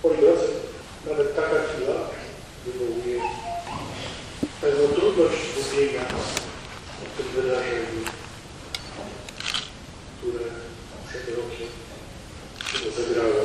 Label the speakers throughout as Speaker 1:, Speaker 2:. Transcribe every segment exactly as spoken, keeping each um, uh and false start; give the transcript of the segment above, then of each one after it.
Speaker 1: Moi drodzy, nawet taka chwila wywołuje pewną trudność mówienia o tym wydarzeniu, które przed rokiem się rozegrało.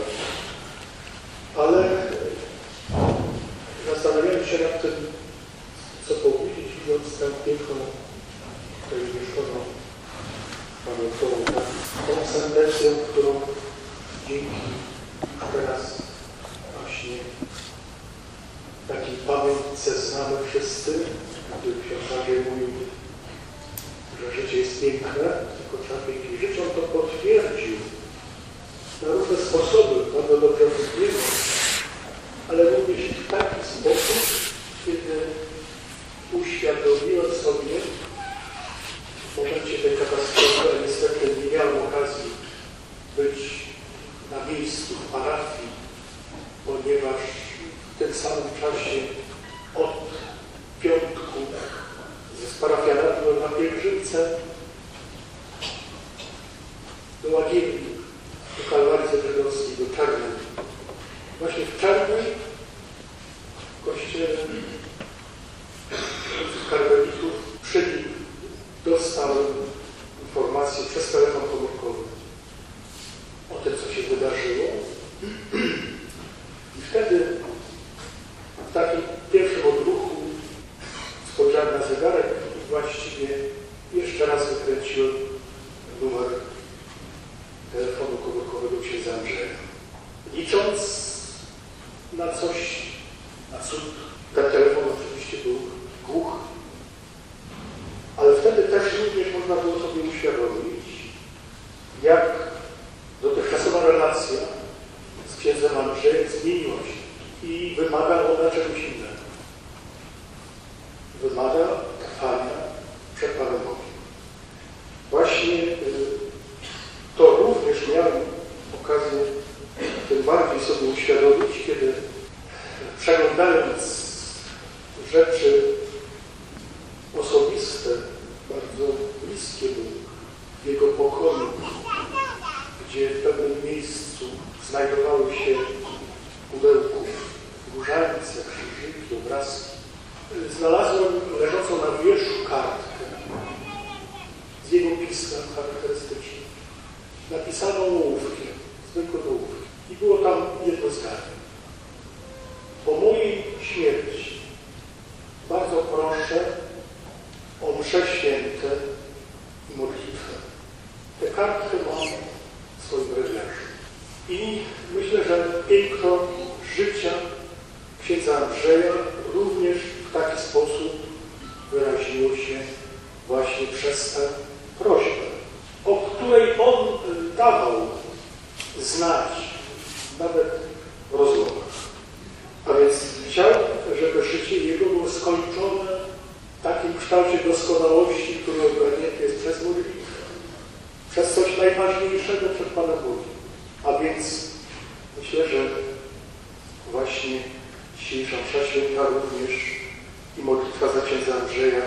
Speaker 1: Ale zastanawiając się nad tym, co powiedzieć, widząc tę piękną, tutaj umieszczoną pamiątkową, tą sentencję, którą dzięki teraz właśnie takiej pamiątce znamy wszyscy, gdy ksiądz Andrzej mówił, że życie jest piękne, tylko trzeba pięknie żyć. On to potwierdził na różne sposoby, bardzo dobrze wiemy, ale również w taki sposób, kiedy uświadomiłem sobie w momencie tej katastrofy, ale niestety nie miałem okazji być na miejscu w parafii, ponieważ w tym samym czasie od piątku z parafianami byłem na pielgrzymce do Łagiewni, do Kalwarii Zedrzegowskiej, do Czarnej. Właśnie w Czarnej, w kościele karmelitów przy nim dostałem informację przez telefon komórkowy o tym, co się wydarzyło. I wtedy w takim pierwszym odruchu spojrzałem na zegarek i właściwie jeszcze raz wykręciłem numer telefonu komórkowego księdza Andrzeja. Licząc na coś, na cud, ten telefon oczywiście był głuchy. Ale wtedy też również można było sobie uświadomić, jak dotychczasowa relacja z księdzem Andrzejem zmieniła się i wymaga ona czegoś innego. Wymaga trwania przed Panem Bogiem. Właśnie y, to również miałem okazję tym bardziej sobie uświadomić, kiedy przeglądając rzeczy osobiste, bardzo bliskie mu w jego pokoju, gdzie w pewnym miejscu znajdowały się pudełku różańce, krzyżyki, obrazki. Znalazłem leżącą na wierzchu kartkę z jego pismem charakterystycznym, napisaną ołówkiem, zwykłym ołówkiem. I było tam jedno zdanie. Po mojej śmierci bardzo proszę o msze święte i modlitwę. Tę kartkę mam w swoim reglerzu. I myślę, że piękno życia księdza Andrzeja również w taki sposób wyraziło się właśnie przez tę prośbę, o której on dawał znać nawet w rozmowach. A więc chciał, żeby życie jego było skończone w takim kształcie doskonałości, który ogarnięty jest przez modlitwę, przez coś najważniejszego przed Panem Bogiem. A więc myślę, że właśnie dzisiejsza msza święta również i modlitwa za księdza Andrzeja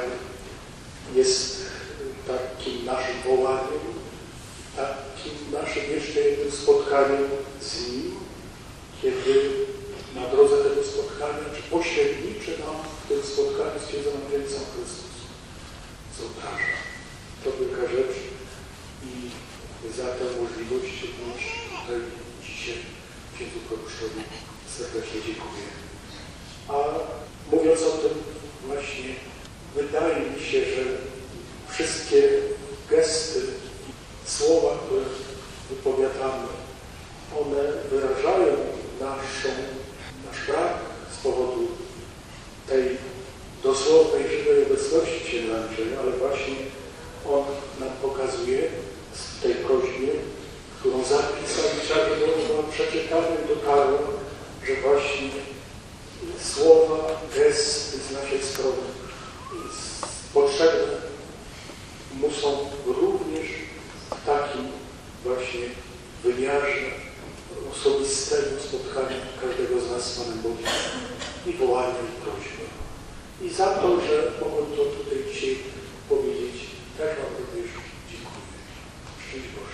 Speaker 1: jest takim naszym wołaniem, takim naszym jeszcze jednym spotkaniem z Nim, kiedy na drodze tego spotkania, czy pośredniczy nam w tym spotkaniu z księdzem Andrzejem sam Chrystus zobraża. To wielka rzecz i za tę możliwość bądź tutaj dzisiaj księdzu proboszczowi serdecznie dziękuję. A mówiąc o tym właśnie, wydaje mi się, że wszystkie gesty, słowa, które wypowiadamy, one wyrażają naszą, nasz brak z powodu tej dosłownej, żywej obecności księdza Andrzeja, ale właśnie on nam pokazuje w tej prośbie, którą zapisał i trzeba było przeczytane i dotarło, że właśnie słowa, gesty z naszej strony potrzebne mu są również w takim właśnie wymiarze osobistego spotkania każdego z nas z Panem Bogiem i wołania i prośby. I za to, że mogłem to tutaj dzisiaj powiedzieć, też Wam również dziękuję. Szczęść Boże.